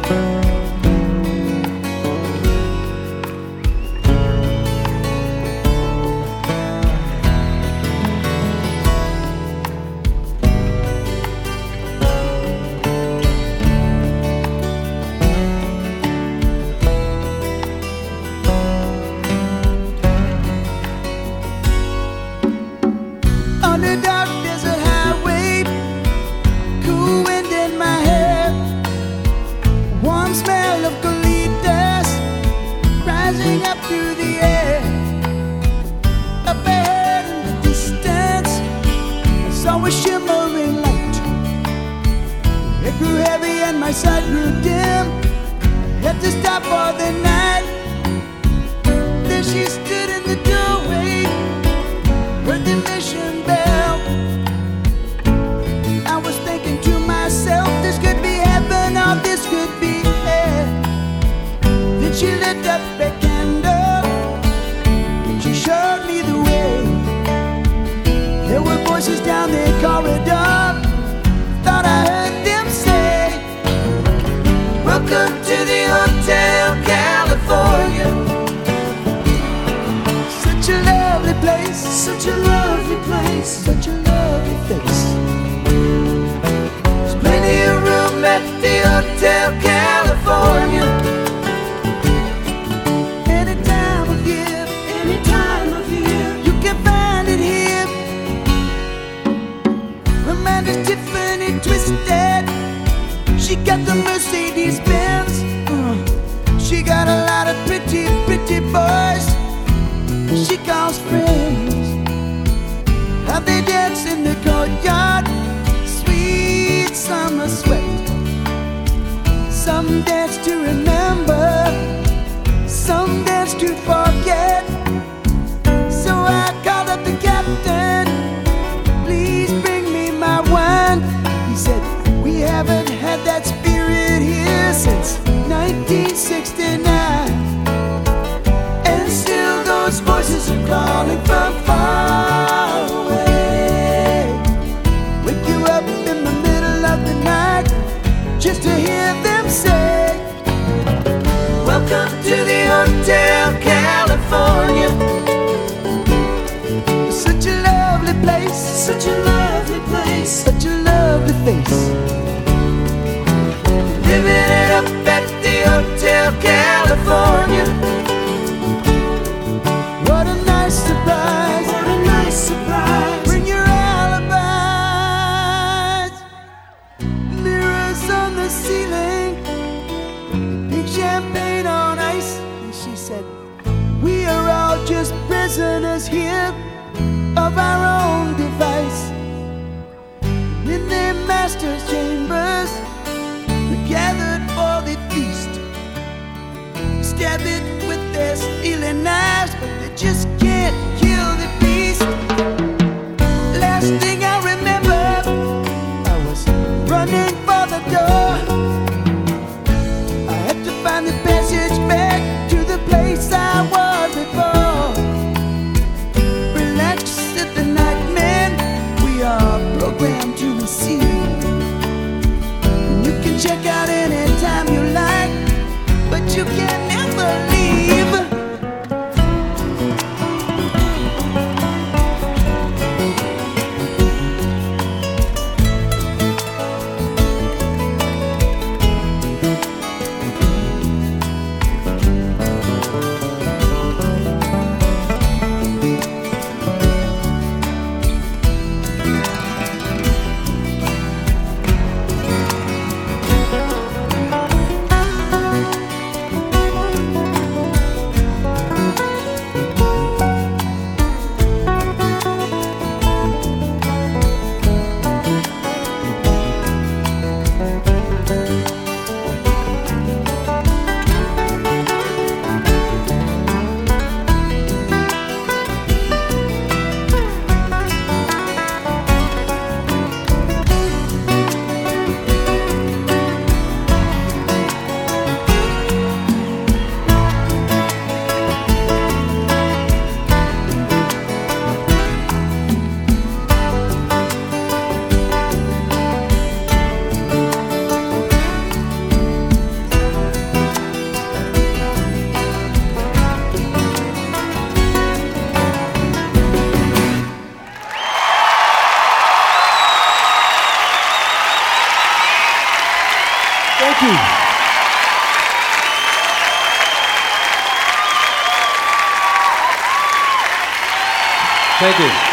On the dark desert highway, cool wind in my hair, warm smell of colitas rising up through the air. Up ahead in the distance, I saw a shimmering light. It grew heavy and my sight grew dim. I had to stop for the night. There she stood in the doorway, heard the mission bell. I was thinking to myself, this could be heaven or this could be hell. Then she lit up a candle, she showed me the way. There were voices down the corridor, thought I heard them say, welcome to the Hotel California. Such a lovely place, such a lovely place, such a lovely face. There's plenty of room at the Hotel California. Any time of year, any time of year, you can find it here. Her mind is Tiffany twisted. She got the Mercedes Benz. She got a lot of pretty, pretty boys she calls friends. How they dance in the courtyard, sweet summer sweat. Some dance to remember, some dance to forget. So I called up the captain, please bring me my wine. He said, we haven't had that spirit here since 1969. Those voices are calling from far away. Wake you up in the middle of the night just to hear them say, welcome to the Hotel California. Such a lovely place, such a lovely place, such a lovely face. Living it up at the Hotel California. What a nice surprise, what a nice surprise. Bring your alibis. Mirrors on the ceiling, pink champagne on ice. And she said, we are all just prisoners here of our own device. In their master's chambers, we gathered for the feast. Stabbed it with their stealing knives, but they just can't kill the beast. Last thing I remember, I was running for the door. I had to find the passage back to the place I was before. Relax, said the nightman, we are programmed to receive. Thank you.